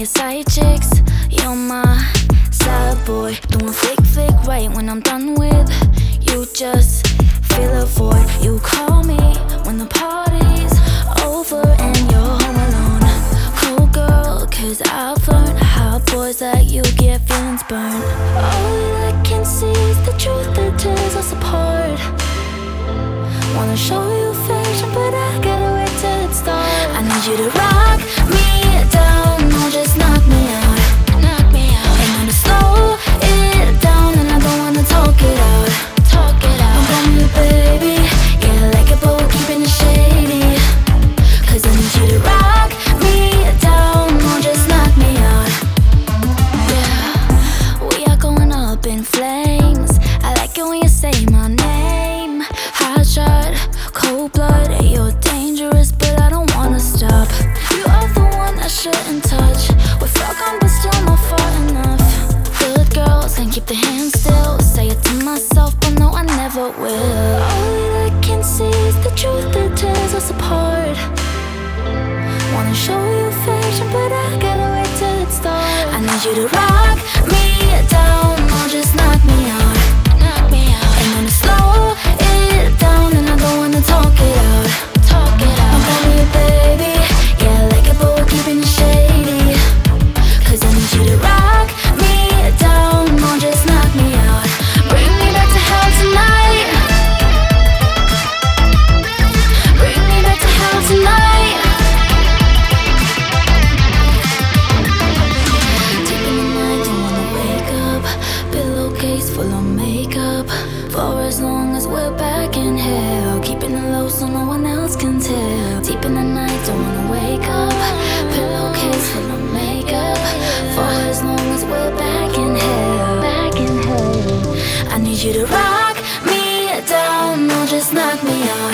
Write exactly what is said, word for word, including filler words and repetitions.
your side chicks. You're my side boy, doing flick flick right when I'm done with. You just fill a void. You call me when the party's over and you're home alone. Cool girl, cause I've learned how boys like you get feelings burned. All I can see is the truth that tears us apart. Wanna show you affection, but I gotta wait till it starts. I need you to rock me down, not just knock me out. Knock me out. And wanna slow it down, and I don't wanna talk it out. Talk it out. I'm calling you baby, yeah, like a boat keeping it shady. Cause I need you to rock me down, not just knock me out. Yeah, we are going up in flames. I like it when you say my name. Hot shot, cold blood, you're dangerous, but I don't wanna stop. You are the one I shouldn't touch. We're fucking, but still not far enough. Good girls can keep their hands still. Say it to myself, but no, I never will. All I can see is the truth that tears us apart. Wanna show you affection, but I gotta wait till it starts. I need you to rock me down, not just knock me out. Knock me out. And wanna slow it down, and I don't wanna talk it out. Talk it out. I'm calling you baby, yeah, like a boat keeping it shady. Cause I need you to rock me down, not just knock me out. Bring me back to hell tonight. Bring me back to hell tonight. Deep in the night, don't wanna wake up. Pillowcase full of makeup. For as long as we're back in hell, keeping it low so no one else can tell. Deep in the night, don't wanna wake up. Pillowcase full of makeup. For as long as we're back in hell, back in hell. I need you to rock me down, not just knock me out.